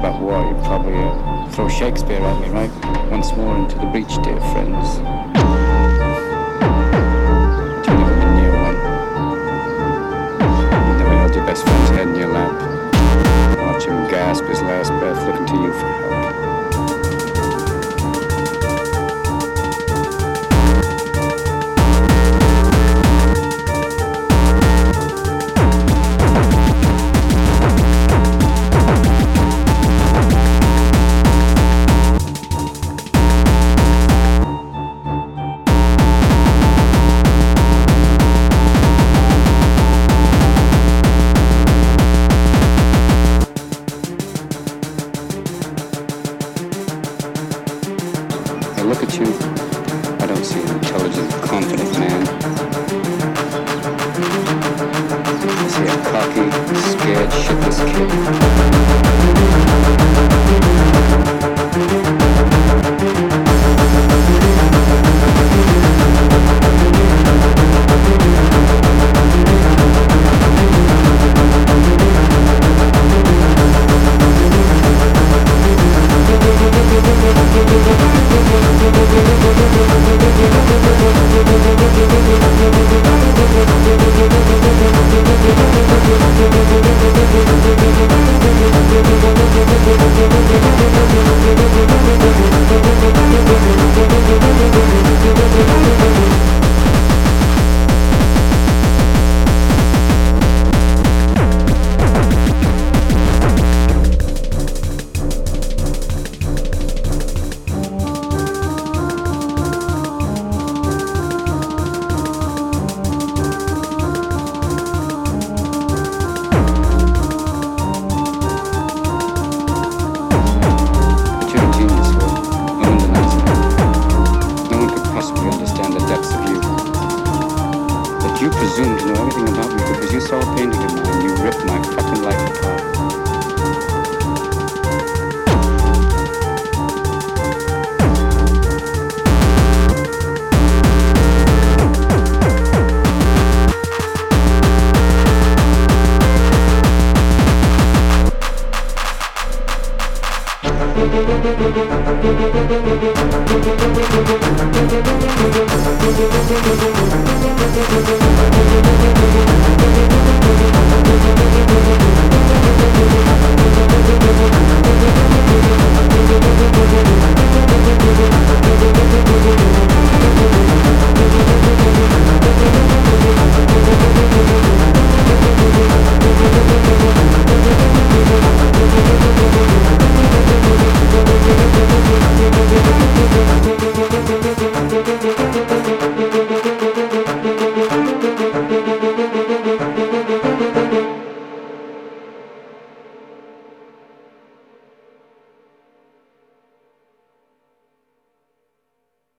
about war, you probably throw Shakespeare at me, right? Once more into the breach, dear friends. But you've never been near one. You never held your best friend's head in your lap. Watch him gasp his last breath, looking to you for help. Look at you. I don't see an intelligent, confident man. I see a cocky, scared, shitless You presume to know everything about me because you saw a painting of mine. You ripped my fucking life apart.